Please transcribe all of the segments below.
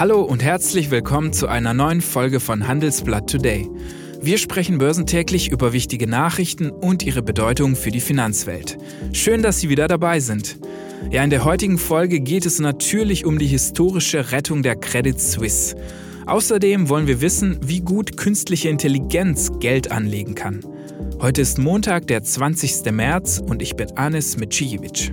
Hallo und herzlich willkommen zu einer neuen Folge von Handelsblatt Today. Wir sprechen börsentäglich über wichtige Nachrichten und ihre Bedeutung für die Finanzwelt. Schön, dass Sie wieder dabei sind. Ja, in der heutigen Folge geht es natürlich um die historische Rettung der Credit Suisse. Außerdem wollen wir wissen, wie gut künstliche Intelligenz Geld anlegen kann. Heute ist Montag, der 20. März und ich bin Anis Mecijevic.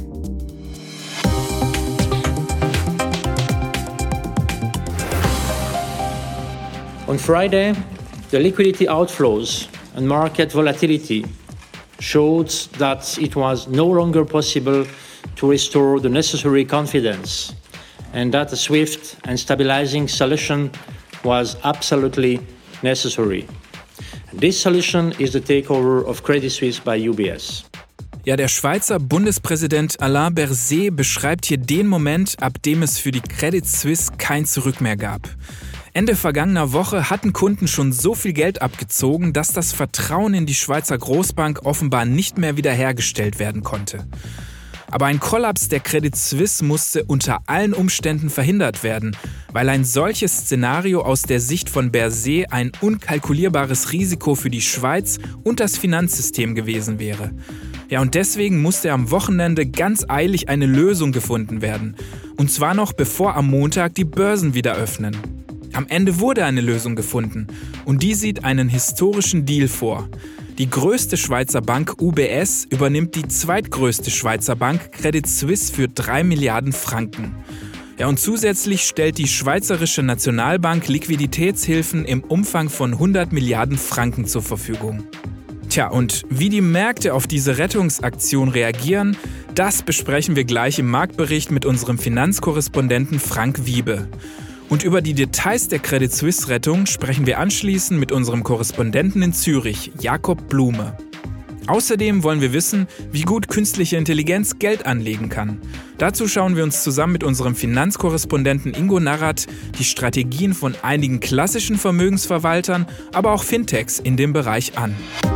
On Friday, the liquidity outflows and market volatility showed that it was no longer possible to restore the necessary confidence and that a swift and stabilizing solution was absolutely necessary. This solution is the takeover of Credit Suisse by UBS. Ja, der Schweizer Bundespräsident Alain Berset beschreibt hier den Moment, ab dem es für die Credit Suisse kein Zurück mehr gab. Ende vergangener Woche hatten Kunden schon so viel Geld abgezogen, dass das Vertrauen in die Schweizer Großbank offenbar nicht mehr wiederhergestellt werden konnte. Aber ein Kollaps der Credit Suisse musste unter allen Umständen verhindert werden, weil ein solches Szenario aus der Sicht von Berset ein unkalkulierbares Risiko für die Schweiz und das Finanzsystem gewesen wäre. Ja, und deswegen musste am Wochenende ganz eilig eine Lösung gefunden werden. Und zwar noch bevor am Montag die Börsen wieder öffnen. Am Ende wurde eine Lösung gefunden und die sieht einen historischen Deal vor. Die größte Schweizer Bank UBS übernimmt die zweitgrößte Schweizer Bank Credit Suisse für 3 Milliarden Franken. Ja, und zusätzlich stellt die Schweizerische Nationalbank Liquiditätshilfen im Umfang von 100 Milliarden Franken zur Verfügung. Tja, und wie die Märkte auf diese Rettungsaktion reagieren, das besprechen wir gleich im Marktbericht mit unserem Finanzkorrespondenten Frank Wiebe. Und über die Details der Credit Suisse-Rettung sprechen wir anschließend mit unserem Korrespondenten in Zürich, Jakob Blume. Außerdem wollen wir wissen, wie gut künstliche Intelligenz Geld anlegen kann. Dazu schauen wir uns zusammen mit unserem Finanzkorrespondenten Ingo Narrat die Strategien von einigen klassischen Vermögensverwaltern, aber auch Fintechs in dem Bereich an.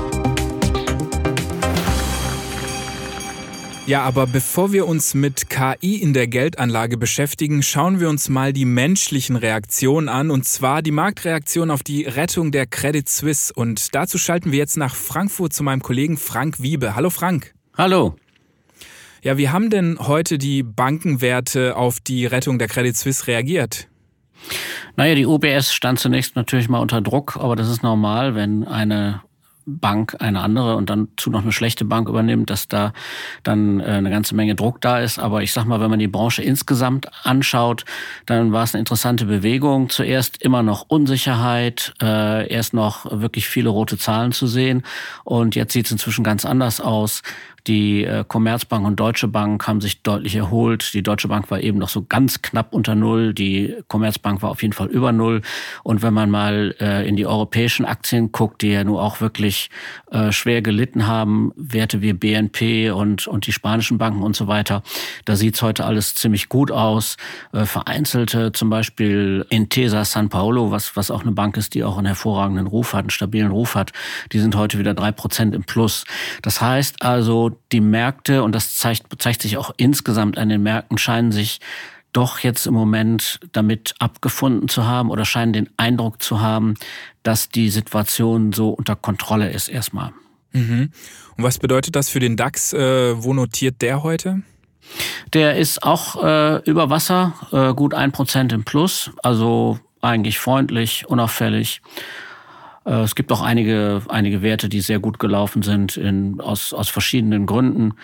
Ja, aber bevor wir uns mit KI in der Geldanlage beschäftigen, schauen wir uns mal die menschlichen Reaktionen an, und zwar die Marktreaktion auf die Rettung der Credit Suisse. Und dazu schalten wir jetzt nach Frankfurt zu meinem Kollegen Frank Wiebe. Hallo Frank. Hallo. Ja, wie haben denn heute die Bankenwerte auf die Rettung der Credit Suisse reagiert? Naja, die UBS stand zunächst natürlich mal unter Druck, aber das ist normal, wenn eine Bank eine andere und dann zu noch eine schlechte Bank übernimmt, dass da dann eine ganze Menge Druck da ist. Aber ich sag mal, wenn man die Branche insgesamt anschaut, dann war es eine interessante Bewegung. Zuerst immer noch Unsicherheit, erst noch wirklich viele rote Zahlen zu sehen und jetzt sieht es inzwischen ganz anders aus. Die Commerzbank und Deutsche Bank haben sich deutlich erholt. Die Deutsche Bank war eben noch so ganz knapp unter Null. Die Commerzbank war auf jeden Fall über Null. Und wenn man mal in die europäischen Aktien guckt, die ja nun auch wirklich schwer gelitten haben, Werte wie BNP und die spanischen Banken und so weiter, da sieht's heute alles ziemlich gut aus. Vereinzelte, zum Beispiel Intesa San Paolo, was auch eine Bank ist, die auch einen hervorragenden Ruf hat, einen stabilen Ruf hat, die sind heute wieder 3% im Plus. Das heißt also, die Märkte, und das zeigt sich auch insgesamt an den Märkten, scheinen sich doch jetzt im Moment damit abgefunden zu haben oder scheinen den Eindruck zu haben, dass die Situation so unter Kontrolle ist erstmal. Mhm. Und was bedeutet das für den DAX? Wo notiert der heute? Der ist auch über Wasser, gut 1% im Plus, also eigentlich freundlich, unauffällig. Es gibt auch einige Werte, die sehr gut gelaufen sind aus verschiedenen Gründen.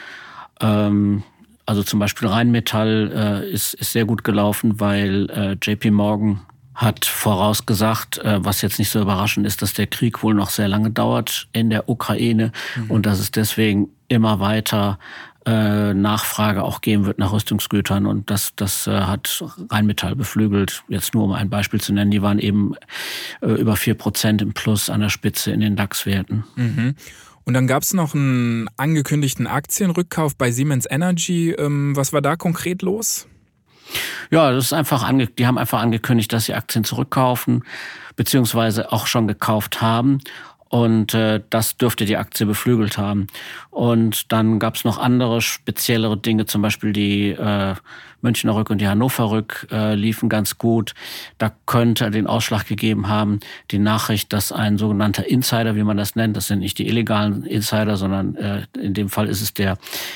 Also zum Beispiel Rheinmetall ist sehr gut gelaufen, weil JP Morgan hat vorausgesagt, was jetzt nicht so überraschend ist, dass der Krieg wohl noch sehr lange dauert in der Ukraine und dass es deswegen immer weiter Nachfrage auch geben wird nach Rüstungsgütern, und das hat Rheinmetall beflügelt. Jetzt nur um ein Beispiel zu nennen, die waren eben über 4% im Plus an der Spitze in den DAX-Werten. Mhm. Und dann gab es noch einen angekündigten Aktienrückkauf bei Siemens Energy. Was war da konkret los? Ja, das ist einfach die haben einfach angekündigt, dass sie Aktien zurückkaufen, beziehungsweise auch schon gekauft haben. Und das dürfte die Aktie beflügelt haben. Und dann gab es noch andere speziellere Dinge, zum Beispiel die Münchner Rück und die Hannover Rück liefen ganz gut. Da könnte den Ausschlag gegeben haben die Nachricht, dass ein sogenannter Insider, wie man das nennt, das sind nicht die illegalen Insider, sondern in dem Fall ist es der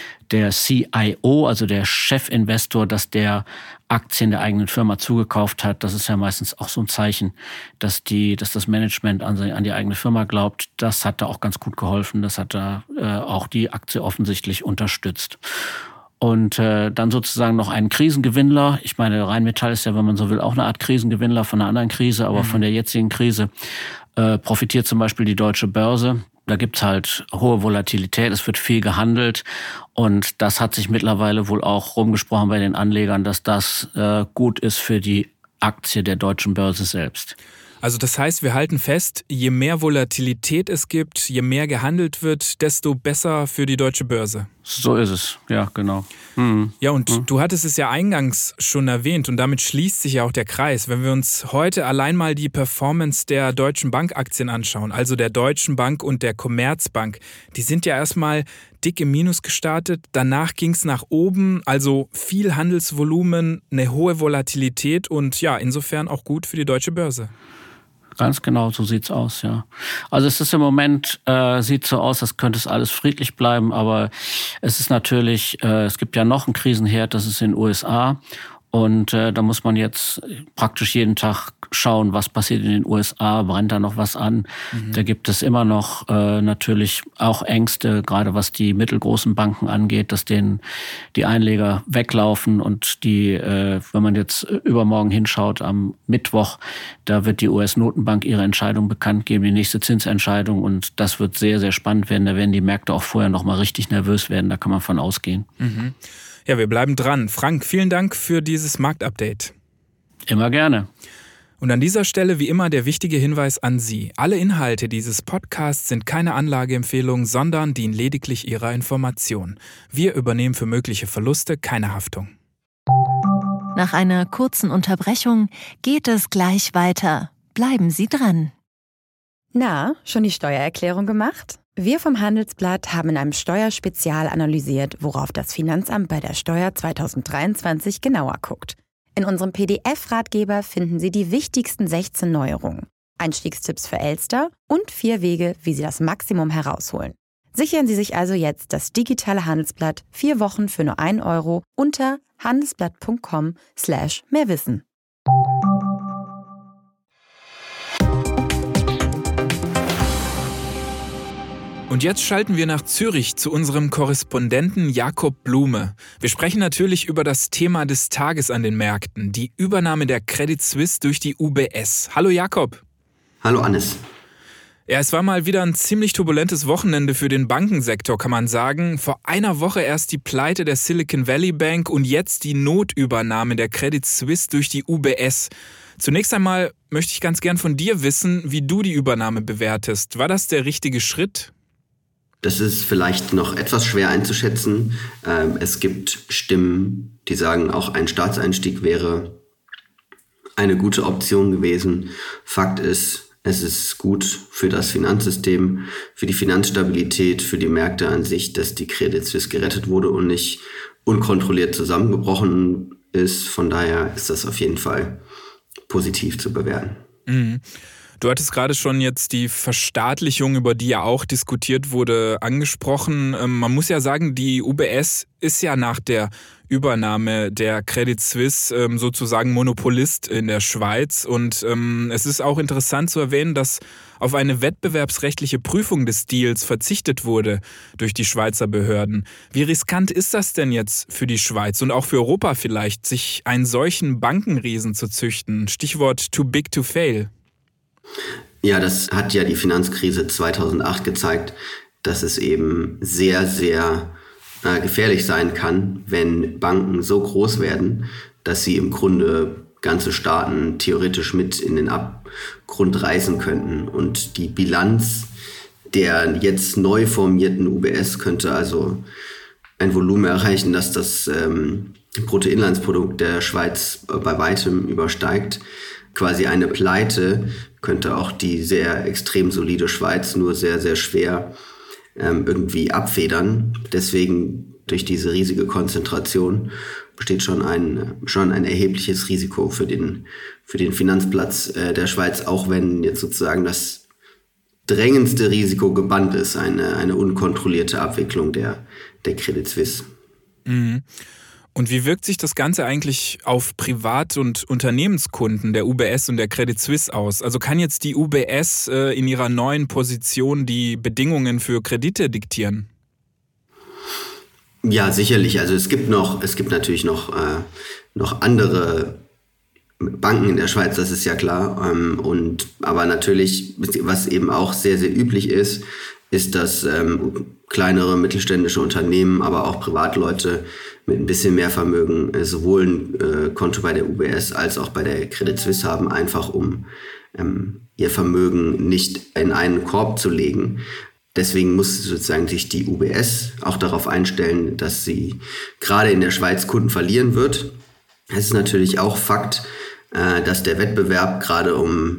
CIO, also der Chefinvestor, dass der Aktien der eigenen Firma zugekauft hat. Das ist ja meistens auch so ein Zeichen, dass das Management an die eigene Firma glaubt. Das hat da auch ganz gut geholfen. Das hat da auch die Aktie offensichtlich unterstützt. Und dann sozusagen noch einen Krisengewinnler. Ich meine, Rheinmetall ist ja, wenn man so will, auch eine Art Krisengewinnler von einer anderen Krise, aber von der jetzigen Krise profitiert zum Beispiel die Deutsche Börse. Da gibt's halt hohe Volatilität, es wird viel gehandelt und das hat sich mittlerweile wohl auch rumgesprochen bei den Anlegern, dass das gut ist für die Aktie der Deutschen Börse selbst. Also das heißt, wir halten fest, je mehr Volatilität es gibt, je mehr gehandelt wird, desto besser für die Deutsche Börse. So ist es, ja, genau. Ja, und du hattest es ja eingangs schon erwähnt und damit schließt sich ja auch der Kreis. Wenn wir uns heute allein mal die Performance der Deutschen Bank-Aktien anschauen, also der Deutschen Bank und der Commerzbank, die sind ja erstmal dick im Minus gestartet, danach ging es nach oben, also viel Handelsvolumen, eine hohe Volatilität und ja, insofern auch gut für die Deutsche Börse. Ganz genau, so sieht's aus, ja. Also es ist im Moment, sieht so aus, als könnte es alles friedlich bleiben, aber es ist natürlich, es gibt ja noch einen Krisenherd, das ist in den USA. Und da muss man jetzt praktisch jeden Tag schauen, was passiert in den USA, brennt da noch was an. Da gibt es immer noch natürlich auch Ängste, gerade was die mittelgroßen Banken angeht, dass denen die Einleger weglaufen und die, wenn man jetzt übermorgen hinschaut, am Mittwoch, da wird die US-Notenbank ihre Entscheidung bekannt geben, die nächste Zinsentscheidung und das wird sehr, sehr spannend werden. Da werden die Märkte auch vorher noch mal richtig nervös werden, da kann man von ausgehen. Ja, wir bleiben dran. Frank, vielen Dank für dieses Marktupdate. Immer gerne. Und an dieser Stelle wie immer der wichtige Hinweis an Sie. Alle Inhalte dieses Podcasts sind keine Anlageempfehlung, sondern dienen lediglich Ihrer Information. Wir übernehmen für mögliche Verluste keine Haftung. Nach einer kurzen Unterbrechung geht es gleich weiter. Bleiben Sie dran. Na, schon die Steuererklärung gemacht? Wir vom Handelsblatt haben in einem Steuerspezial analysiert, worauf das Finanzamt bei der Steuer 2023 genauer guckt. In unserem PDF-Ratgeber finden Sie die wichtigsten 16 Neuerungen, Einstiegstipps für Elster und 4 Wege, wie Sie das Maximum herausholen. Sichern Sie sich also jetzt das digitale Handelsblatt 4 Wochen für nur 1 € unter handelsblatt.com/mehrwissen. Und jetzt schalten wir nach Zürich zu unserem Korrespondenten Jakob Blume. Wir sprechen natürlich über das Thema des Tages an den Märkten, die Übernahme der Credit Suisse durch die UBS. Hallo Jakob. Hallo Hannes. Ja, es war mal wieder ein ziemlich turbulentes Wochenende für den Bankensektor, kann man sagen. Vor einer Woche erst die Pleite der Silicon Valley Bank und jetzt die Notübernahme der Credit Suisse durch die UBS. Zunächst einmal möchte ich ganz gern von dir wissen, wie du die Übernahme bewertest. War das der richtige Schritt? Das ist vielleicht noch etwas schwer einzuschätzen. Es gibt Stimmen, die sagen, auch ein Staatseinstieg wäre eine gute Option gewesen. Fakt ist, es ist gut für das Finanzsystem, für die Finanzstabilität, für die Märkte an sich, dass die Credit Suisse gerettet wurde und nicht unkontrolliert zusammengebrochen ist. Von daher ist das auf jeden Fall positiv zu bewerten. Du hattest gerade schon jetzt die Verstaatlichung, über die ja auch diskutiert wurde, angesprochen. Man muss ja sagen, die UBS ist ja nach der Übernahme der Credit Suisse sozusagen Monopolist in der Schweiz. Und es ist auch interessant zu erwähnen, dass auf eine wettbewerbsrechtliche Prüfung des Deals verzichtet wurde durch die Schweizer Behörden. Wie riskant ist das denn jetzt für die Schweiz und auch für Europa vielleicht, sich einen solchen Bankenriesen zu züchten? Stichwort too big to fail. Ja, das hat ja die Finanzkrise 2008 gezeigt, dass es eben sehr, sehr gefährlich sein kann, wenn Banken so groß werden, dass sie im Grunde ganze Staaten theoretisch mit in den Abgrund reißen könnten. Und die Bilanz der jetzt neu formierten UBS könnte also ein Volumen erreichen, dass das Bruttoinlandsprodukt der Schweiz bei weitem übersteigt. quasi eine Pleite könnte auch die sehr extrem solide Schweiz nur sehr, sehr schwer irgendwie abfedern. Deswegen durch diese riesige Konzentration besteht schon ein erhebliches Risiko für den Finanzplatz der Schweiz, auch wenn jetzt sozusagen das drängendste Risiko gebannt ist, eine unkontrollierte Abwicklung der Credit Suisse. Mhm. Und wie wirkt sich das Ganze eigentlich auf Privat- und Unternehmenskunden der UBS und der Credit Suisse aus? Also kann jetzt die UBS in ihrer neuen Position die Bedingungen für Kredite diktieren? Ja, sicherlich. Also es gibt natürlich noch andere Banken in der Schweiz, das ist ja klar. Aber natürlich, was eben auch sehr, sehr üblich ist, dass kleinere mittelständische Unternehmen, aber auch Privatleute mit ein bisschen mehr Vermögen sowohl ein Konto bei der UBS als auch bei der Credit Suisse haben, einfach um ihr Vermögen nicht in einen Korb zu legen. Deswegen muss sozusagen sich die UBS auch darauf einstellen, dass sie gerade in der Schweiz Kunden verlieren wird. Es ist natürlich auch Fakt, dass der Wettbewerb gerade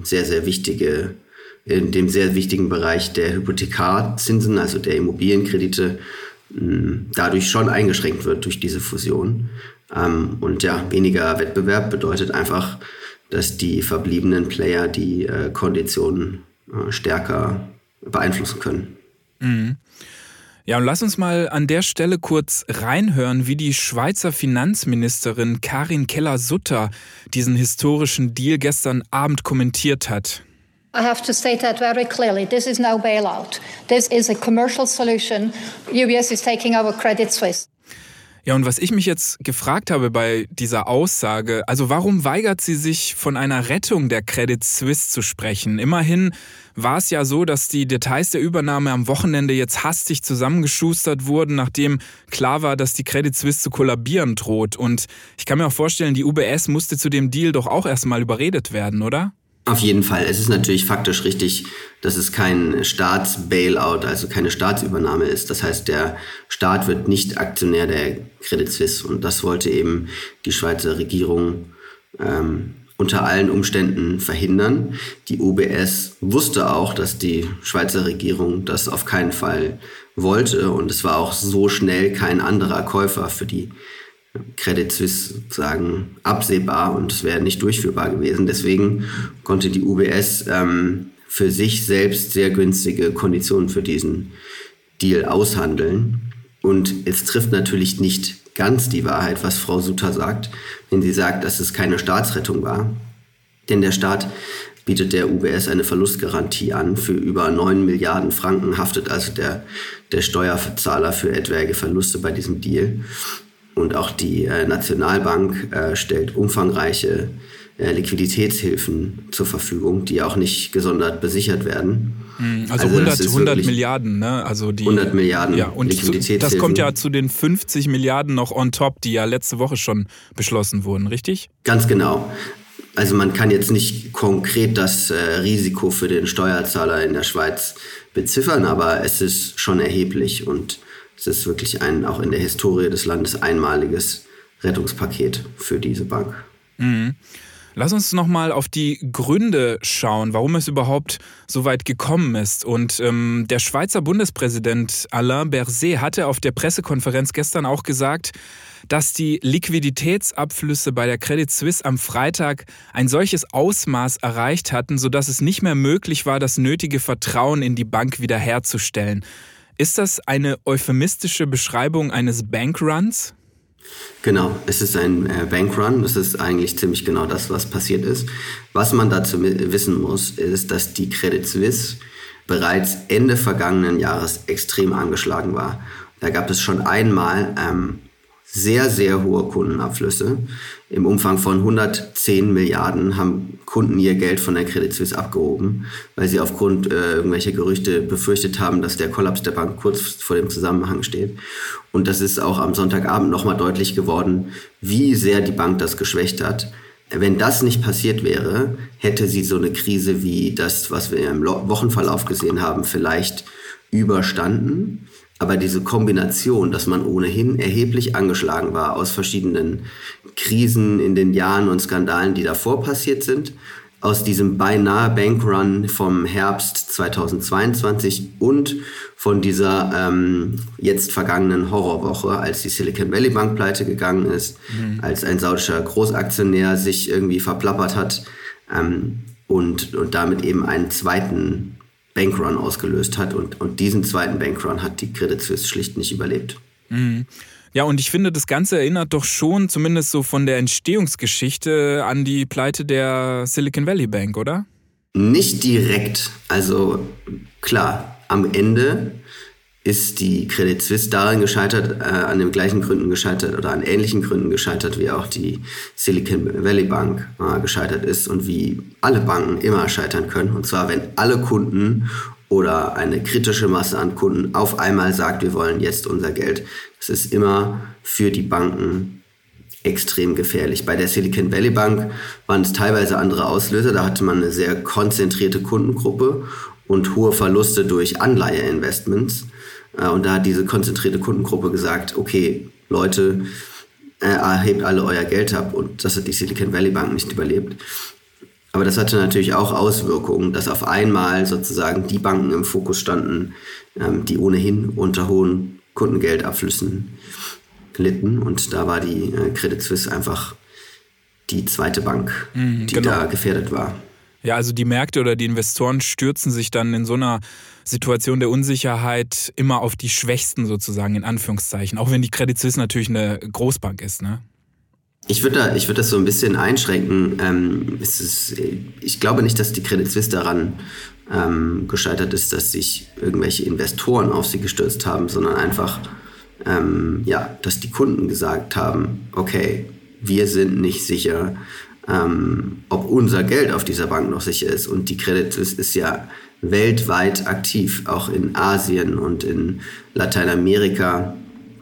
in dem sehr wichtigen Bereich der Hypothekarzinsen, also der Immobilienkredite, dadurch schon eingeschränkt wird durch diese Fusion. Und ja, weniger Wettbewerb bedeutet einfach, dass die verbliebenen Player die Konditionen stärker beeinflussen können. Mhm. Ja, und lass uns mal an der Stelle kurz reinhören, wie die Schweizer Finanzministerin Karin Keller-Sutter diesen historischen Deal gestern Abend kommentiert hat. I have to state that very clearly. This is no bailout. This is a commercial solution. UBS is taking over Credit Suisse. Ja, und was ich mich jetzt gefragt habe bei dieser Aussage, also warum weigert sie sich, von einer Rettung der Credit Suisse zu sprechen? Immerhin war es ja so, dass die Details der Übernahme am Wochenende jetzt hastig zusammengeschustert wurden, nachdem klar war, dass die Credit Suisse zu kollabieren droht. Und ich kann mir auch vorstellen, die UBS musste zu dem Deal doch auch erstmal überredet werden, oder? Auf jeden Fall. Es ist natürlich faktisch richtig, dass es kein Staatsbailout, also keine Staatsübernahme ist. Das heißt, der Staat wird nicht Aktionär der Credit Suisse. Und das wollte eben die Schweizer Regierung unter allen Umständen verhindern. Die UBS wusste auch, dass die Schweizer Regierung das auf keinen Fall wollte. Und es war auch so schnell kein anderer Käufer für die Credit Suisse sozusagen absehbar und es wäre nicht durchführbar gewesen. Deswegen konnte die UBS für sich selbst sehr günstige Konditionen für diesen Deal aushandeln. Und es trifft natürlich nicht ganz die Wahrheit, was Frau Sutter sagt, wenn sie sagt, dass es keine Staatsrettung war. Denn der Staat bietet der UBS eine Verlustgarantie an. Für über 9 Milliarden Franken haftet also der Steuerzahler für etwaige Verluste bei diesem Deal. Und auch die Nationalbank stellt umfangreiche Liquiditätshilfen zur Verfügung, die auch nicht gesondert besichert werden. Also 100 Milliarden, ne? Also die 100 Milliarden ja, und Liquiditätshilfen. Das kommt ja zu den 50 Milliarden noch on top, die ja letzte Woche schon beschlossen wurden, richtig? Ganz genau. Also man kann jetzt nicht konkret das Risiko für den Steuerzahler in der Schweiz beziffern, aber es ist schon erheblich und es ist wirklich auch in der Historie des Landes einmaliges Rettungspaket für diese Bank. Mhm. Lass uns nochmal auf die Gründe schauen, warum es überhaupt so weit gekommen ist. Und der Schweizer Bundespräsident Alain Berset hatte auf der Pressekonferenz gestern auch gesagt, dass die Liquiditätsabflüsse bei der Credit Suisse am Freitag ein solches Ausmaß erreicht hatten, sodass es nicht mehr möglich war, das nötige Vertrauen in die Bank wiederherzustellen. Ist das eine euphemistische Beschreibung eines Bankruns? Genau, es ist ein Bankrun. Das ist eigentlich ziemlich genau das, was passiert ist. Was man dazu wissen muss, ist, dass die Credit Suisse bereits Ende vergangenen Jahres extrem angeschlagen war. Da gab es schon einmal sehr, sehr hohe Kundenabflüsse. Im Umfang von 110 Milliarden haben Kunden ihr Geld von der Credit Suisse abgehoben, weil sie aufgrund irgendwelcher Gerüchte befürchtet haben, dass der Kollaps der Bank kurz vor dem Zusammenhang steht. Und das ist auch am Sonntagabend nochmal deutlich geworden, wie sehr die Bank das geschwächt hat. Wenn das nicht passiert wäre, hätte sie so eine Krise wie das, was wir im Wochenverlauf gesehen haben, vielleicht überstanden. Aber diese Kombination, dass man ohnehin erheblich angeschlagen war aus verschiedenen Krisen in den Jahren und Skandalen, die davor passiert sind, aus diesem beinahe Bankrun vom Herbst 2022 und von dieser jetzt vergangenen Horrorwoche, als die Silicon Valley Bank pleite gegangen ist, als ein saudischer Großaktionär sich irgendwie verplappert hat und damit eben einen zweiten Bankrun ausgelöst hat. Und diesen zweiten Bankrun hat die Credit Suisse schlicht nicht überlebt. Mhm. Ja, und ich finde, das Ganze erinnert doch schon, zumindest so von der Entstehungsgeschichte, an die Pleite der Silicon Valley Bank, oder? Nicht direkt. Also klar, am Ende ist die Credit Suisse daran gescheitert, an den gleichen Gründen gescheitert oder an ähnlichen Gründen gescheitert, wie auch die Silicon Valley Bank gescheitert ist und wie alle Banken immer scheitern können. Und zwar, wenn alle Kunden oder eine kritische Masse an Kunden auf einmal sagt, wir wollen jetzt unser Geld. Das ist immer für die Banken extrem gefährlich. Bei der Silicon Valley Bank waren es teilweise andere Auslöser. Da hatte man eine sehr konzentrierte Kundengruppe und hohe Verluste durch Anleiheinvestments. Und da hat diese konzentrierte Kundengruppe gesagt, okay, Leute, hebt alle euer Geld ab. Und das hat die Silicon Valley Bank nicht überlebt. Aber das hatte natürlich auch Auswirkungen, dass auf einmal sozusagen die Banken im Fokus standen, die ohnehin unter hohen Kundengeldabflüssen litten. Und da war die Credit Suisse einfach die zweite Bank, die da gefährdet war. Ja, also die Märkte oder die Investoren stürzen sich dann in so einer Situation der Unsicherheit immer auf die Schwächsten sozusagen, in Anführungszeichen. Auch wenn die Credit Suisse natürlich eine Großbank ist, ne? Ich würde das so ein bisschen einschränken. Ich glaube nicht, dass die Credit Suisse daran gescheitert ist, dass sich irgendwelche Investoren auf sie gestürzt haben, sondern einfach, dass die Kunden gesagt haben, okay, wir sind nicht sicher, ob unser Geld auf dieser Bank noch sicher ist. Und die Credit Suisse ist ja weltweit aktiv, auch in Asien und in Lateinamerika.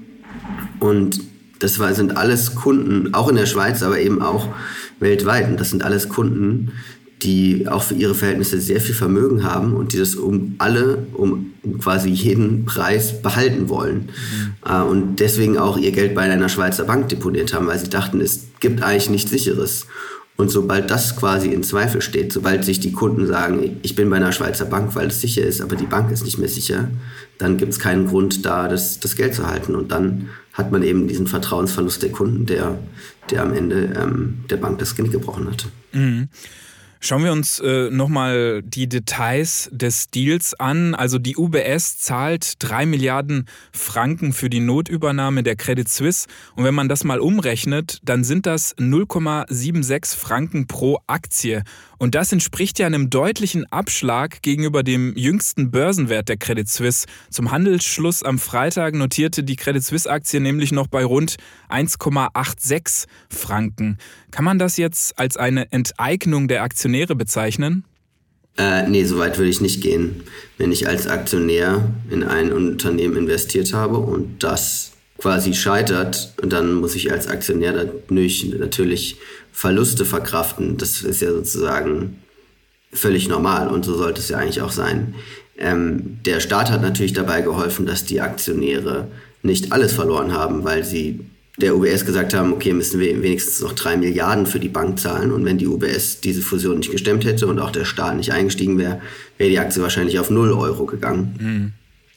Und das sind alles Kunden, auch in der Schweiz, aber eben auch weltweit. Und das sind alles Kunden, die auch für ihre Verhältnisse sehr viel Vermögen haben und die das um quasi jeden Preis behalten wollen. Und deswegen auch ihr Geld bei einer Schweizer Bank deponiert haben, weil sie dachten, es gibt eigentlich nichts Sicheres. Und sobald das quasi in Zweifel steht, sobald sich die Kunden sagen, ich bin bei einer Schweizer Bank, weil es sicher ist, aber die Bank ist nicht mehr sicher, dann gibt es keinen Grund, da das Geld zu halten. Und dann hat man eben diesen Vertrauensverlust der Kunden, der am Ende der Bank das Genick gebrochen hatte. Mhm. Schauen wir uns nochmal die Details des Deals an. Also die UBS zahlt 3 Milliarden Franken für die Notübernahme der Credit Suisse. Und wenn man das mal umrechnet, dann sind das 0,76 Franken pro Aktie. Und das entspricht ja einem deutlichen Abschlag gegenüber dem jüngsten Börsenwert der Credit Suisse. Zum Handelsschluss am Freitag notierte die Credit Suisse-Aktie nämlich noch bei rund 1,86 Franken. Kann man das jetzt als eine Enteignung der Aktionäre bezeichnen? Nee, so weit würde ich nicht gehen. Wenn ich als Aktionär in ein Unternehmen investiert habe und das quasi scheitert, dann muss ich als Aktionär natürlich Verluste verkraften. Das ist ja sozusagen völlig normal und so sollte es ja eigentlich auch sein. Der Staat hat natürlich dabei geholfen, dass die Aktionäre nicht alles verloren haben, weil sie der UBS gesagt haben, okay, müssen wir wenigstens noch 3 Milliarden für die Bank zahlen. Und wenn die UBS diese Fusion nicht gestemmt hätte und auch der Staat nicht eingestiegen wäre, wäre die Aktie wahrscheinlich auf 0 Euro gegangen.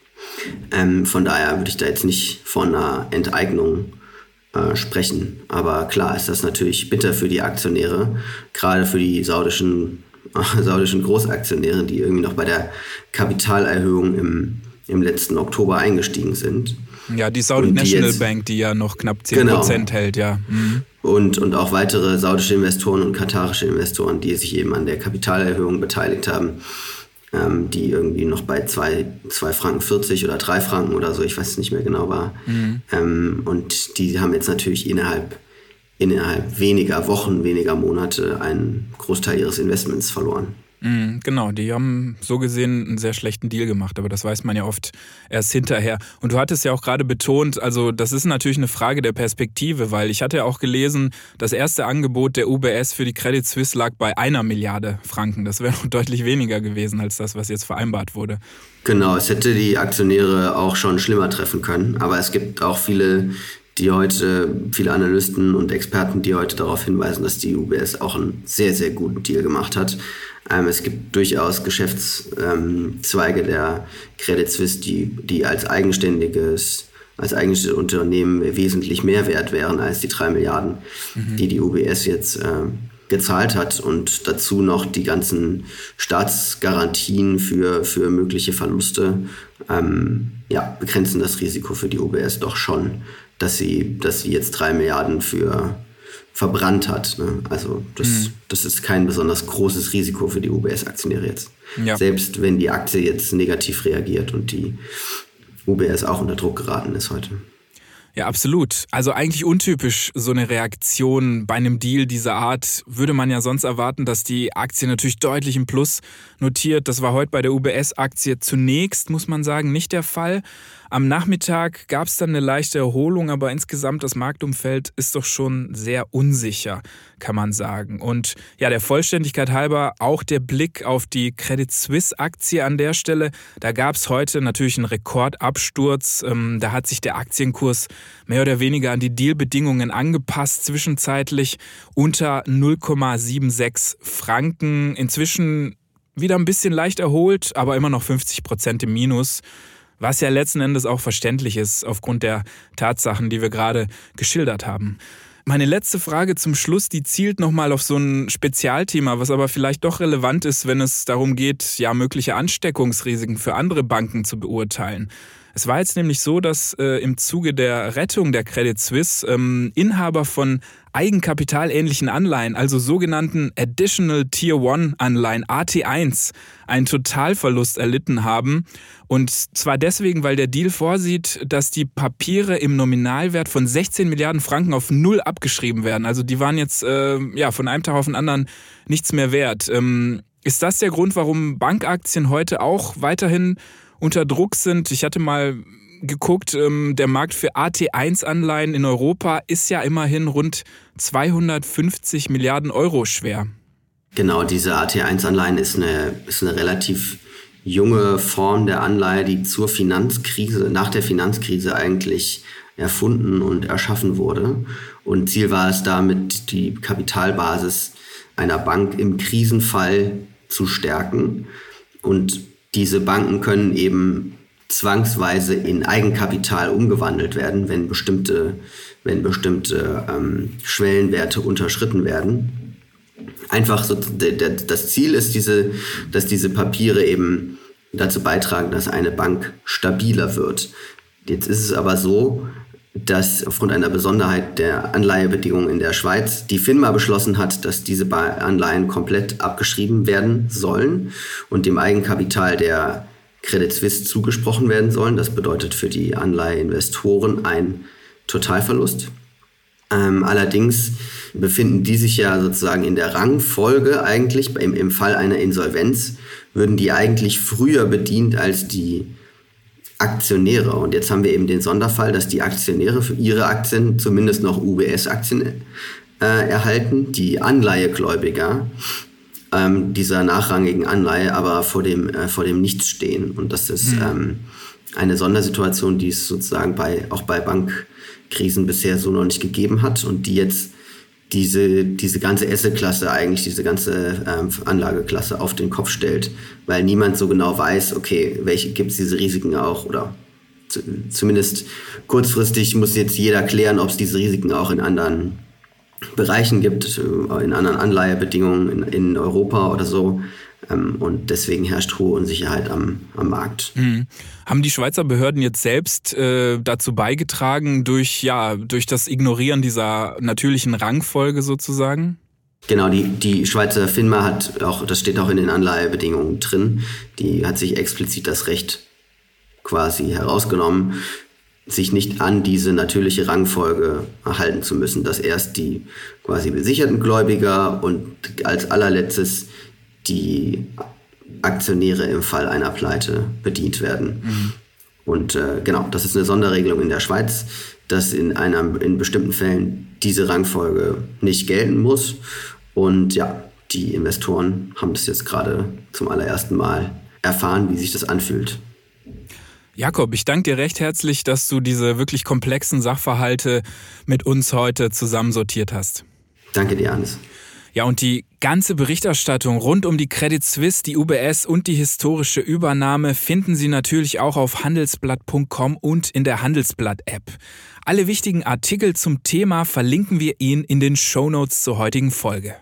Von daher würde ich da jetzt nicht von einer Enteignung sprechen. Aber klar ist das natürlich bitter für die Aktionäre, gerade für die saudischen Großaktionäre, die irgendwie noch bei der Kapitalerhöhung im letzten Oktober eingestiegen sind. Ja, die Saudi National Bank, die ja noch knapp 10% hält, ja. Mhm. Und auch weitere saudische Investoren und katarische Investoren, die sich eben an der Kapitalerhöhung beteiligt haben, die irgendwie noch bei 2,40 Franken oder 3 Franken oder so, ich weiß es nicht mehr genau war. Und die haben jetzt natürlich innerhalb weniger Wochen, weniger Monate einen Großteil ihres Investments verloren. Genau, die haben so gesehen einen sehr schlechten Deal gemacht, aber das weiß man ja oft erst hinterher. Und du hattest ja auch gerade betont, also das ist natürlich eine Frage der Perspektive, weil ich hatte ja auch gelesen, das erste Angebot der UBS für die Credit Suisse lag bei 1 Milliarde Franken. Das wäre noch deutlich weniger gewesen als das, was jetzt vereinbart wurde. Genau, es hätte die Aktionäre auch schon schlimmer treffen können, aber es gibt auch viele, viele Analysten und Experten, die heute darauf hinweisen, dass die UBS auch einen sehr, sehr guten Deal gemacht hat. Es gibt durchaus Geschäftszweige der Credit Suisse, die als eigenständiges Unternehmen wesentlich mehr wert wären als die 3 Milliarden, die die UBS jetzt gezahlt hat, und dazu noch die ganzen Staatsgarantien für mögliche Verluste begrenzen das Risiko für die UBS doch schon, dass sie jetzt 3 Milliarden für verbrannt hat. Ne? Also das ist kein besonders großes Risiko für die UBS-Aktionäre jetzt. Ja. Selbst wenn die Aktie jetzt negativ reagiert und die UBS auch unter Druck geraten ist heute. Ja, absolut. Also eigentlich untypisch so eine Reaktion bei einem Deal dieser Art. Würde man ja sonst erwarten, dass die Aktie natürlich deutlich im Plus notiert. Das war heute bei der UBS-Aktie zunächst, muss man sagen, nicht der Fall. Am Nachmittag gab es dann eine leichte Erholung, aber insgesamt das Marktumfeld ist doch schon sehr unsicher, kann man sagen. Und ja, der Vollständigkeit halber auch der Blick auf die Credit Suisse-Aktie an der Stelle. Da gab es heute natürlich einen Rekordabsturz. Da hat sich der Aktienkurs mehr oder weniger an die Dealbedingungen angepasst, zwischenzeitlich unter 0,76 Franken. Inzwischen wieder ein bisschen leicht erholt, aber immer noch 50% im Minus. Was ja letzten Endes auch verständlich ist, aufgrund der Tatsachen, die wir gerade geschildert haben. Meine letzte Frage zum Schluss, die zielt nochmal auf so ein Spezialthema, was aber vielleicht doch relevant ist, wenn es darum geht, ja, mögliche Ansteckungsrisiken für andere Banken zu beurteilen. Es war jetzt nämlich so, dass im Zuge der Rettung der Credit Suisse Inhaber von eigenkapitalähnlichen Anleihen, also sogenannten Additional Tier 1 Anleihen, AT1, einen Totalverlust erlitten haben. Und zwar deswegen, weil der Deal vorsieht, dass die Papiere im Nominalwert von 16 Milliarden Franken auf 0 abgeschrieben werden. Also die waren jetzt von einem Tag auf den anderen nichts mehr wert. Ist das der Grund, warum Bankaktien heute auch weiterhin unter Druck sind? Ich hatte mal geguckt, der Markt für AT1-Anleihen in Europa ist ja immerhin rund 250 Milliarden Euro schwer. Genau, diese AT1-Anleihen ist eine relativ junge Form der Anleihe, die nach der Finanzkrise eigentlich erfunden und erschaffen wurde. Und Ziel war es damit, die Kapitalbasis einer Bank im Krisenfall zu stärken. Und diese Banken können eben zwangsweise in Eigenkapital umgewandelt werden, wenn bestimmte Schwellenwerte unterschritten werden. Einfach so, das Ziel ist, dass diese Papiere eben dazu beitragen, dass eine Bank stabiler wird. Jetzt ist es aber so, dass aufgrund einer Besonderheit der Anleihebedingungen in der Schweiz die FINMA beschlossen hat, dass diese Anleihen komplett abgeschrieben werden sollen und dem Eigenkapital der Credit Suisse zugesprochen werden sollen. Das bedeutet für die Anleiheinvestoren ein Totalverlust. Allerdings befinden die sich ja sozusagen in der Rangfolge eigentlich. Im Fall einer Insolvenz würden die eigentlich früher bedient als die Aktionäre. Und jetzt haben wir eben den Sonderfall, dass die Aktionäre für ihre Aktien zumindest noch UBS-Aktien erhalten, die Anleihegläubiger dieser nachrangigen Anleihe aber vor dem Nichts stehen. Und das ist eine Sondersituation, die es sozusagen auch bei Bankkrisen bisher so noch nicht gegeben hat und die jetzt diese ganze Asset-Klasse, eigentlich diese ganze Anlageklasse auf den Kopf stellt, weil niemand so genau weiß, okay, gibt es diese Risiken auch, oder zumindest kurzfristig muss jetzt jeder klären, ob es diese Risiken auch in anderen Bereichen gibt, in anderen Anleihebedingungen in Europa oder so. Und deswegen herrscht hohe Unsicherheit am Markt. Haben die Schweizer Behörden jetzt selbst dazu beigetragen durch das Ignorieren dieser natürlichen Rangfolge sozusagen? Genau, die Schweizer FINMA hat auch, das steht auch in den Anleihebedingungen drin, die hat sich explizit das Recht quasi herausgenommen, sich nicht an diese natürliche Rangfolge halten zu müssen, dass erst die quasi besicherten Gläubiger und als allerletztes die Aktionäre im Fall einer Pleite bedient werden. Und genau, das ist eine Sonderregelung in der Schweiz, dass in bestimmten Fällen diese Rangfolge nicht gelten muss. Und ja, die Investoren haben das jetzt gerade zum allerersten Mal erfahren, wie sich das anfühlt. Jakob, ich danke dir recht herzlich, dass du diese wirklich komplexen Sachverhalte mit uns heute zusammensortiert hast. Danke dir, Hannes. Ja, und die ganze Berichterstattung rund um die Credit Suisse, die UBS und die historische Übernahme finden Sie natürlich auch auf handelsblatt.com und in der Handelsblatt-App. Alle wichtigen Artikel zum Thema verlinken wir Ihnen in den Shownotes zur heutigen Folge.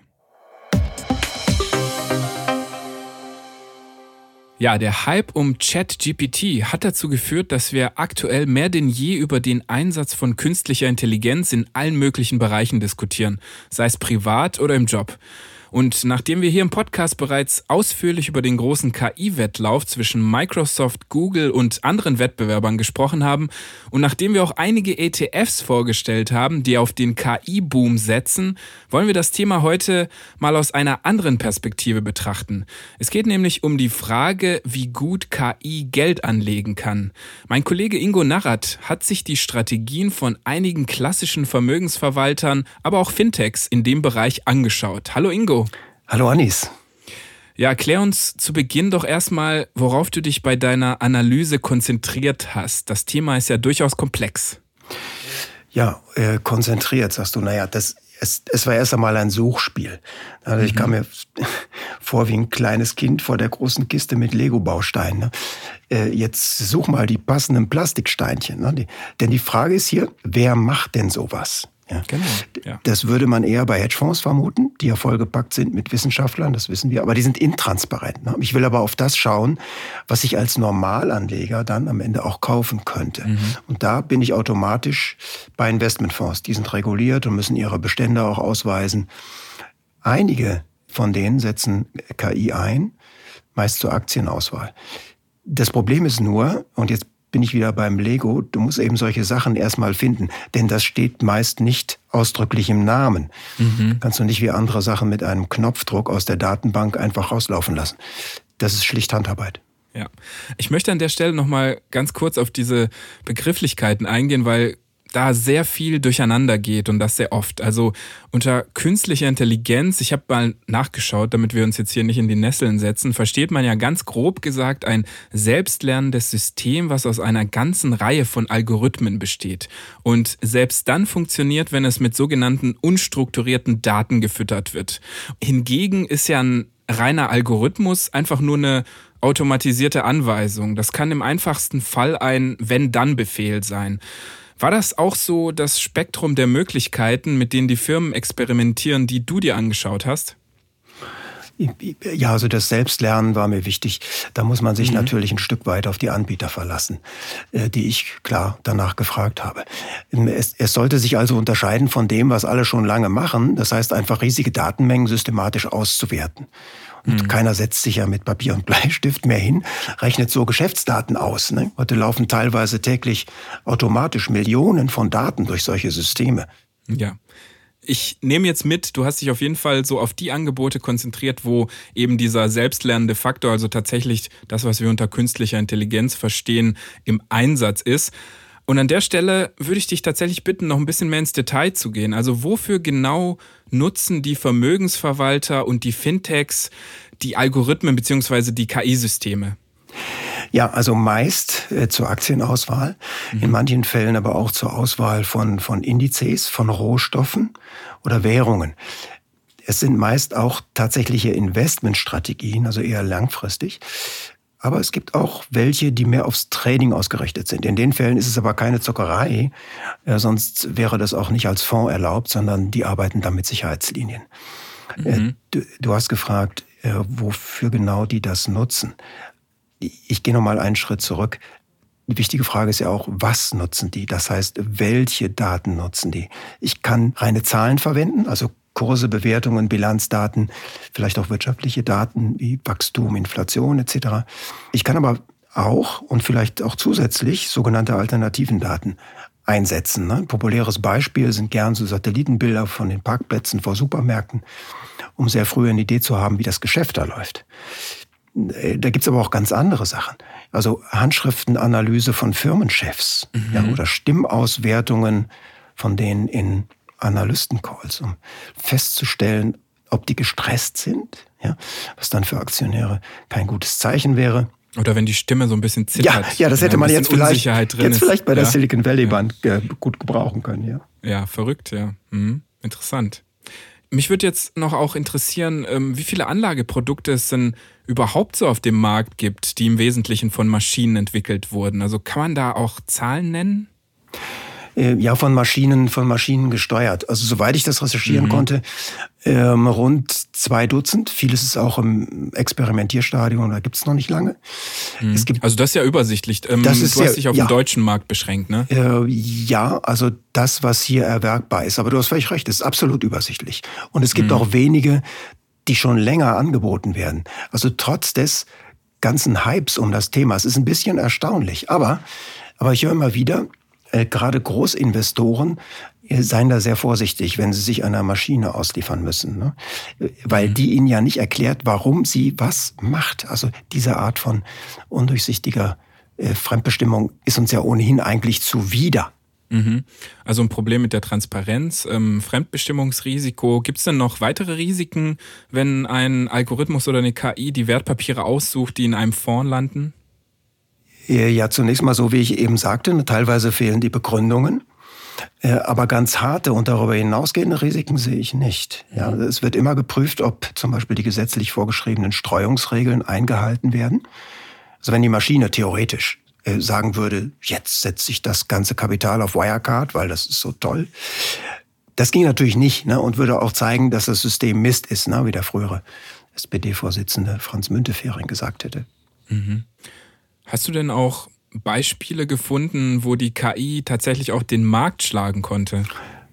Ja, der Hype um ChatGPT hat dazu geführt, dass wir aktuell mehr denn je über den Einsatz von künstlicher Intelligenz in allen möglichen Bereichen diskutieren, sei es privat oder im Job. Und nachdem wir hier im Podcast bereits ausführlich über den großen KI-Wettlauf zwischen Microsoft, Google und anderen Wettbewerbern gesprochen haben und nachdem wir auch einige ETFs vorgestellt haben, die auf den KI-Boom setzen, wollen wir das Thema heute mal aus einer anderen Perspektive betrachten. Es geht nämlich um die Frage, wie gut KI Geld anlegen kann. Mein Kollege Ingo Narrat hat sich die Strategien von einigen klassischen Vermögensverwaltern, aber auch Fintechs in dem Bereich angeschaut. Hallo Ingo. Hallo Anis. Ja, erklär uns zu Beginn doch erstmal, worauf du dich bei deiner Analyse konzentriert hast. Das Thema ist ja durchaus komplex. Ja, konzentriert, sagst du. Naja, es war erst einmal ein Suchspiel. Also ich kam mir vor wie ein kleines Kind vor der großen Kiste mit Lego-Bausteinen. Jetzt such mal die passenden Plastiksteinchen. Denn die Frage ist hier, wer macht denn sowas? Ja. Genau, ja. Das würde man eher bei Hedgefonds vermuten, die ja vollgepackt sind mit Wissenschaftlern, das wissen wir, aber die sind intransparent. Ich will aber auf das schauen, was ich als Normalanleger dann am Ende auch kaufen könnte. Und da bin ich automatisch bei Investmentfonds. Die sind reguliert und müssen ihre Bestände auch ausweisen. Einige von denen setzen KI ein, meist zur Aktienauswahl. Das Problem ist nur, und jetzt bin ich wieder beim Lego, du musst eben solche Sachen erstmal finden, denn das steht meist nicht ausdrücklich im Namen. Kannst du nicht wie andere Sachen mit einem Knopfdruck aus der Datenbank einfach rauslaufen lassen. Das ist schlicht Handarbeit. Ja, ich möchte an der Stelle nochmal ganz kurz auf diese Begrifflichkeiten eingehen, weil da sehr viel durcheinander geht und das sehr oft. Also unter künstlicher Intelligenz, ich habe mal nachgeschaut, damit wir uns jetzt hier nicht in die Nesseln setzen, versteht man ja ganz grob gesagt ein selbstlernendes System, was aus einer ganzen Reihe von Algorithmen besteht und selbst dann funktioniert, wenn es mit sogenannten unstrukturierten Daten gefüttert wird. Hingegen ist ja ein reiner Algorithmus einfach nur eine automatisierte Anweisung. Das kann im einfachsten Fall ein Wenn-Dann-Befehl sein. War das auch so das Spektrum der Möglichkeiten, mit denen die Firmen experimentieren, die du dir angeschaut hast? Ja, also das Selbstlernen war mir wichtig. Da muss man sich natürlich ein Stück weit auf die Anbieter verlassen, die ich klar danach gefragt habe. Es sollte sich also unterscheiden von dem, was alle schon lange machen. Das heißt, einfach riesige Datenmengen systematisch auszuwerten. Und keiner setzt sich ja mit Papier und Bleistift mehr hin, rechnet so Geschäftsdaten aus. Heute laufen teilweise täglich automatisch Millionen von Daten durch solche Systeme. Ja. Ich nehme jetzt mit, du hast dich auf jeden Fall so auf die Angebote konzentriert, wo eben dieser selbstlernende Faktor, also tatsächlich das, was wir unter künstlicher Intelligenz verstehen, im Einsatz ist. Und an der Stelle würde ich dich tatsächlich bitten, noch ein bisschen mehr ins Detail zu gehen. Also wofür genau nutzen die Vermögensverwalter und die Fintechs die Algorithmen bzw. die KI-Systeme? Ja, also meist zur Aktienauswahl, in manchen Fällen aber auch zur Auswahl von Indizes, von Rohstoffen oder Währungen. Es sind meist auch tatsächliche Investmentstrategien, also eher langfristig. Aber es gibt auch welche, die mehr aufs Trading ausgerichtet sind. In den Fällen ist es aber keine Zockerei, sonst wäre das auch nicht als Fonds erlaubt, sondern die arbeiten da mit Sicherheitslinien. Du hast gefragt, wofür genau die das nutzen. Ich gehe noch mal einen Schritt zurück. Die wichtige Frage ist ja auch, was nutzen die? Das heißt, welche Daten nutzen die? Ich kann reine Zahlen verwenden, also Kurse, Bewertungen, Bilanzdaten, vielleicht auch wirtschaftliche Daten wie Wachstum, Inflation etc. Ich kann aber auch und vielleicht auch zusätzlich sogenannte alternativen Daten einsetzen. Ein populäres Beispiel sind gern so Satellitenbilder von den Parkplätzen vor Supermärkten, um sehr früh eine Idee zu haben, wie das Geschäft da läuft. Da gibt's aber auch ganz andere Sachen. Also Handschriftenanalyse von Firmenchefs oder Stimmauswertungen von denen in Analystencalls, um festzustellen, ob die gestresst sind, was dann für Aktionäre kein gutes Zeichen wäre. Oder wenn die Stimme so ein bisschen zittert. Ja, das hätte man jetzt vielleicht bei der ja. Silicon Valley Bank gut gebrauchen können, ja. Ja, verrückt, ja. Interessant. Mich würde jetzt noch auch interessieren, wie viele Anlageprodukte es denn überhaupt so auf dem Markt gibt, die im Wesentlichen von Maschinen entwickelt wurden. Also kann man da auch Zahlen nennen? Ja, von Maschinen gesteuert. Also soweit ich das recherchieren konnte, rund 2 Dutzend. Vieles ist auch im Experimentierstadium, da gibt's noch nicht lange. Es gibt, also das ist ja übersichtlich. Du hast dich auf den deutschen Markt beschränkt, ne? Ja, also das, was hier erwerbbar ist. Aber du hast völlig recht, es ist absolut übersichtlich. Und es gibt auch wenige, die schon länger angeboten werden. Also trotz des ganzen Hypes um das Thema. Es ist ein bisschen erstaunlich. Aber ich höre immer wieder, gerade Großinvestoren seien da sehr vorsichtig, wenn sie sich einer Maschine ausliefern müssen, ne? Weil die ihnen ja nicht erklärt, warum sie was macht. Also diese Art von undurchsichtiger Fremdbestimmung ist uns ja ohnehin eigentlich zuwider. Also ein Problem mit der Transparenz, Fremdbestimmungsrisiko. Gibt es denn noch weitere Risiken, wenn ein Algorithmus oder eine KI die Wertpapiere aussucht, die in einem Fonds landen? Ja, zunächst mal so, wie ich eben sagte, teilweise fehlen die Begründungen, aber ganz harte und darüber hinausgehende Risiken sehe ich nicht. Ja, es wird immer geprüft, ob zum Beispiel die gesetzlich vorgeschriebenen Streuungsregeln eingehalten werden. Also wenn die Maschine theoretisch sagen würde, jetzt setze ich das ganze Kapital auf Wirecard, weil das ist so toll. Das ging natürlich nicht, ne, und würde auch zeigen, dass das System Mist ist, ne, wie der frühere SPD-Vorsitzende Franz Müntefering gesagt hätte. Hast du denn auch Beispiele gefunden, wo die KI tatsächlich auch den Markt schlagen konnte?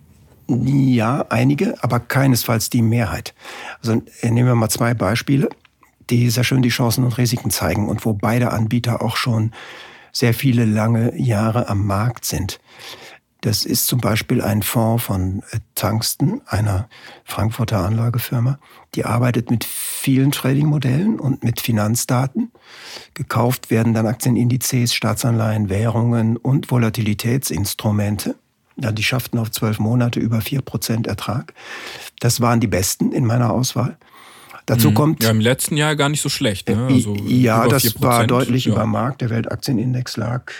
Ja, einige, aber keinesfalls die Mehrheit. Also nehmen wir mal 2 Beispiele, die sehr schön die Chancen und Risiken zeigen und wo beide Anbieter auch schon sehr viele lange Jahre am Markt sind. Das ist zum Beispiel ein Fonds von Tungsten, einer Frankfurter Anlagefirma. Die arbeitet mit vielen Trading-Modellen und mit Finanzdaten. Gekauft werden dann Aktienindizes, Staatsanleihen, Währungen und Volatilitätsinstrumente. Ja, die schafften auf 12 Monate über 4% Ertrag. Das waren die besten in meiner Auswahl. Dazu kommt... Ja, im letzten Jahr gar nicht so schlecht, ne? Also ja, das 4%, war deutlich über Markt. Der Weltaktienindex lag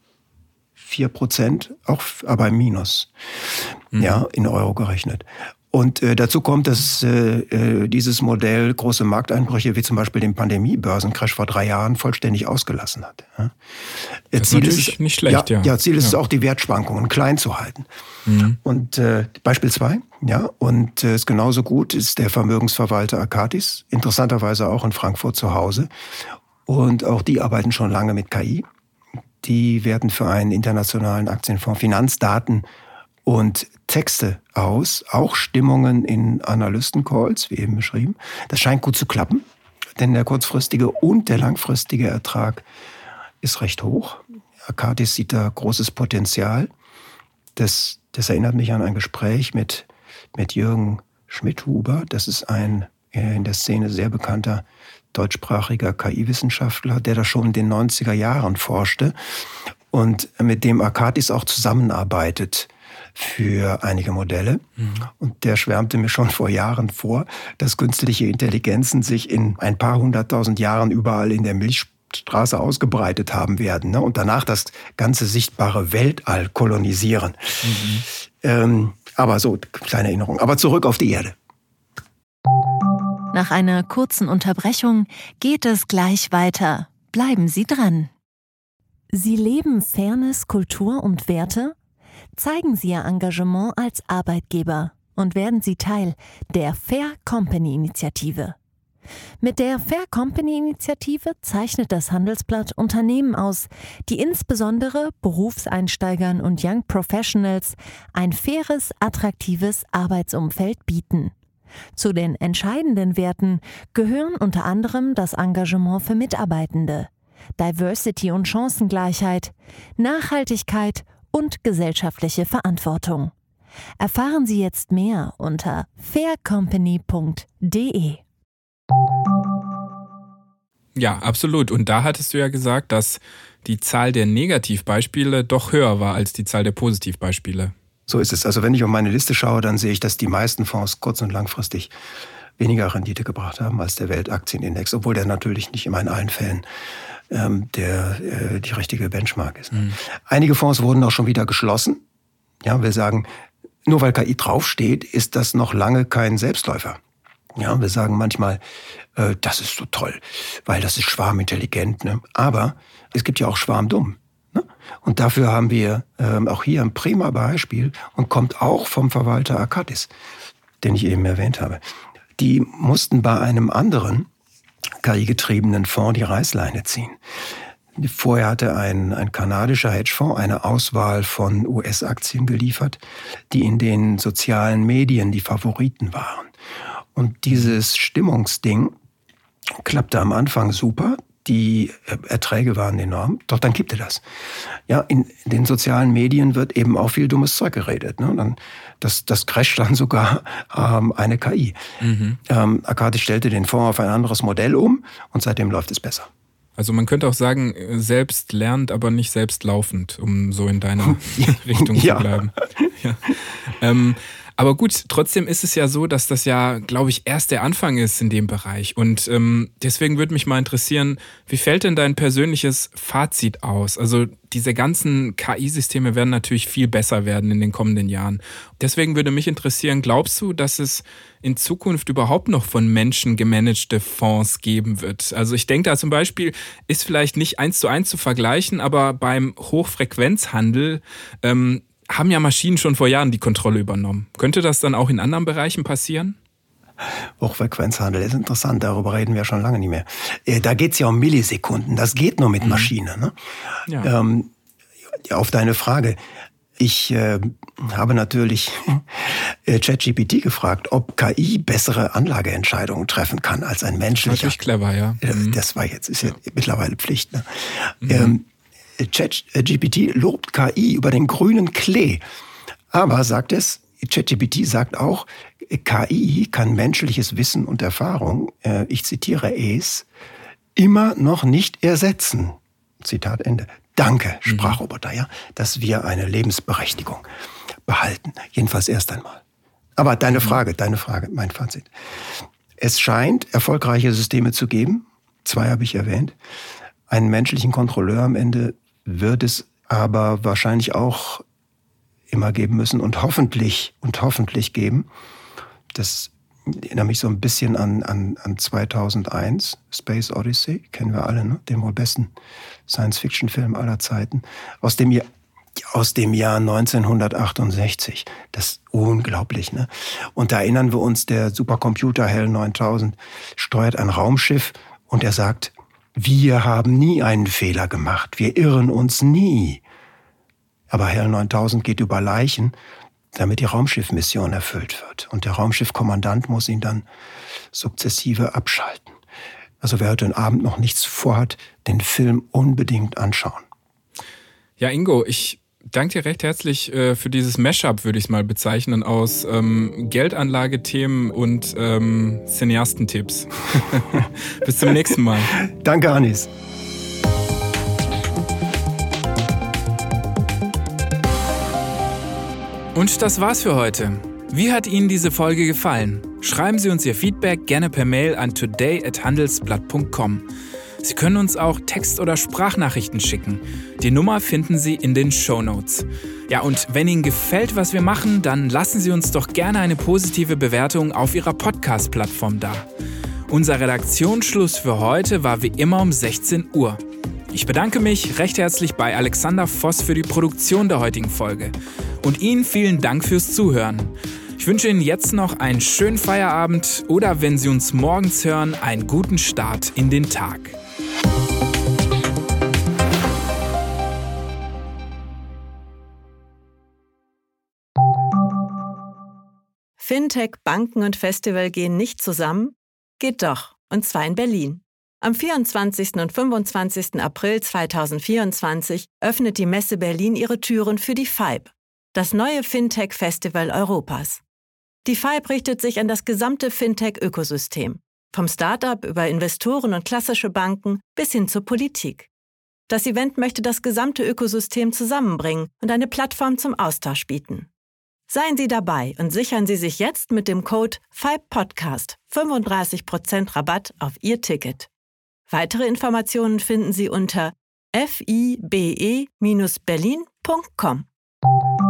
4%, auch aber im Minus, ja, in Euro gerechnet. Und dazu kommt, dass dieses Modell große Markteinbrüche, wie zum Beispiel den Pandemie-Börsencrash vor 3 Jahren, vollständig ausgelassen hat. Ja. Das ist natürlich nicht schlecht, ja. Ja, Ziel ist es auch, die Wertschwankungen klein zu halten. Und Beispiel 2, ja, und ist genauso gut, ist der Vermögensverwalter Akatis, interessanterweise auch in Frankfurt zu Hause. Und auch die arbeiten schon lange mit KI. Die werten für einen internationalen Aktienfonds Finanzdaten und Texte aus, auch Stimmungen in Analystencalls, wie eben beschrieben. Das scheint gut zu klappen, denn der kurzfristige und der langfristige Ertrag ist recht hoch. Akatis sieht da großes Potenzial. Das erinnert mich an ein Gespräch mit Jürgen Schmidhuber. Das ist ein in der Szene sehr bekannter deutschsprachiger KI-Wissenschaftler, der da schon in den 90er Jahren forschte und mit dem Akatis auch zusammenarbeitet für einige Modelle. Und der schwärmte mir schon vor Jahren vor, dass künstliche Intelligenzen sich in ein paar 100.000 Jahren überall in der Milchstraße ausgebreitet haben werden, ne? Und danach das ganze sichtbare Weltall kolonisieren. Aber so, kleine Erinnerung. Aber zurück auf die Erde. Nach einer kurzen Unterbrechung geht es gleich weiter. Bleiben Sie dran. Sie leben Fairness, Kultur und Werte? Zeigen Sie Ihr Engagement als Arbeitgeber und werden Sie Teil der Fair Company Initiative. Mit der Fair Company Initiative zeichnet das Handelsblatt Unternehmen aus, die insbesondere Berufseinsteigern und Young Professionals ein faires, attraktives Arbeitsumfeld bieten. Zu den entscheidenden Werten gehören unter anderem das Engagement für Mitarbeitende, Diversity und Chancengleichheit, Nachhaltigkeit und gesellschaftliche Verantwortung. Erfahren Sie jetzt mehr unter faircompany.de. Ja, absolut. Und da hattest du ja gesagt, dass die Zahl der Negativbeispiele doch höher war als die Zahl der Positivbeispiele. So ist es. Also wenn ich auf meine Liste schaue, dann sehe ich, dass die meisten Fonds kurz- und langfristig weniger Rendite gebracht haben als der Weltaktienindex, obwohl der natürlich nicht immer in allen Fällen die richtige Benchmark ist. Einige Fonds wurden auch schon wieder geschlossen. Ja, wir sagen, nur weil KI draufsteht, ist das noch lange kein Selbstläufer. Ja, wir sagen manchmal, das ist so toll, weil das ist schwarmintelligent. Ne? Aber es gibt ja auch schwarmdumm. Ne? Und dafür haben wir auch hier ein prima Beispiel und kommt auch vom Verwalter Arcadis, den ich eben erwähnt habe. Die mussten bei einem anderen KI-getriebenen Fonds die Reißleine ziehen. Vorher hatte ein kanadischer Hedgefonds eine Auswahl von US-Aktien geliefert, die in den sozialen Medien die Favoriten waren. Und dieses Stimmungsding klappte am Anfang super. Die Erträge waren enorm, doch dann kippte das. Ja, in den sozialen Medien wird eben auch viel dummes Zeug geredet. Ne? Das crasht dann sogar eine KI. Arcadis stellte den Fonds auf ein anderes Modell um und seitdem läuft es besser. Also man könnte auch sagen, selbst lernend, aber nicht selbst laufend, um so in deiner Richtung zu bleiben. Ja. Aber gut, trotzdem ist es ja so, dass das ja, glaube ich, erst der Anfang ist in dem Bereich. Und deswegen würde mich mal interessieren, wie fällt denn dein persönliches Fazit aus? Also diese ganzen KI-Systeme werden natürlich viel besser werden in den kommenden Jahren. Deswegen würde mich interessieren, glaubst du, dass es in Zukunft überhaupt noch von Menschen gemanagte Fonds geben wird? Also ich denke da zum Beispiel, ist vielleicht nicht 1:1 zu vergleichen, aber beim Hochfrequenzhandel haben ja Maschinen schon vor Jahren die Kontrolle übernommen. Könnte das dann auch in anderen Bereichen passieren? Hochfrequenzhandel ist interessant, darüber reden wir schon lange nicht mehr. Da geht es ja um Millisekunden, das geht nur mit Maschine. Ne? Ja. Auf deine Frage, ich habe natürlich ChatGPT gefragt, ob KI bessere Anlageentscheidungen treffen kann als ein menschlicher. Natürlich clever, ja. Das war jetzt, ist ja mittlerweile Pflicht. Ne? ChatGPT lobt KI über den grünen Klee. Aber ChatGPT sagt auch, KI kann menschliches Wissen und Erfahrung, ich zitiere es, immer noch nicht ersetzen. Zitat Ende. Danke, Sprachroboter, ja, dass wir eine Lebensberechtigung behalten. Jedenfalls erst einmal. Aber deine Frage, mein Fazit. Es scheint erfolgreiche Systeme zu geben. 2 habe ich erwähnt. Einen menschlichen Kontrolleur am Ende wird es aber wahrscheinlich auch immer geben müssen und hoffentlich geben. Das erinnert mich so ein bisschen an 2001, Space Odyssey, kennen wir alle, ne? Den wohl besten Science-Fiction-Film aller Zeiten, aus dem Jahr 1968. Das ist unglaublich, ne? Und da erinnern wir uns, der Supercomputer HAL 9000 steuert ein Raumschiff und er sagt, wir haben nie einen Fehler gemacht, wir irren uns nie. Aber HAL 9000 geht über Leichen, damit die Raumschiffmission erfüllt wird. Und der Raumschiffkommandant muss ihn dann sukzessive abschalten. Also wer heute Abend noch nichts vorhat, den Film unbedingt anschauen. Ja, Ingo, ich danke dir recht herzlich für dieses Mashup, würde ich es mal bezeichnen, aus Geldanlagethemen und Cineastentipps. Bis zum nächsten Mal. Danke, Anis. Und das war's für heute. Wie hat Ihnen diese Folge gefallen? Schreiben Sie uns Ihr Feedback gerne per Mail an today@handelsblatt.com. Sie können uns auch Text- oder Sprachnachrichten schicken. Die Nummer finden Sie in den Shownotes. Ja, und wenn Ihnen gefällt, was wir machen, dann lassen Sie uns doch gerne eine positive Bewertung auf Ihrer Podcast-Plattform da. Unser Redaktionsschluss für heute war wie immer um 16 Uhr. Ich bedanke mich recht herzlich bei Alexander Voss für die Produktion der heutigen Folge. Und Ihnen vielen Dank fürs Zuhören. Ich wünsche Ihnen jetzt noch einen schönen Feierabend oder, wenn Sie uns morgens hören, einen guten Start in den Tag. Fintech, Banken und Festival gehen nicht zusammen? Geht doch, und zwar in Berlin. Am 24. und 25. April 2024 öffnet die Messe Berlin ihre Türen für die FIBE, das neue Fintech-Festival Europas. Die FIBE richtet sich an das gesamte Fintech-Ökosystem, vom Start-up über Investoren und klassische Banken bis hin zur Politik. Das Event möchte das gesamte Ökosystem zusammenbringen und eine Plattform zum Austausch bieten. Seien Sie dabei und sichern Sie sich jetzt mit dem Code FIBEPodcast 35% Rabatt auf Ihr Ticket. Weitere Informationen finden Sie unter fibe-berlin.com.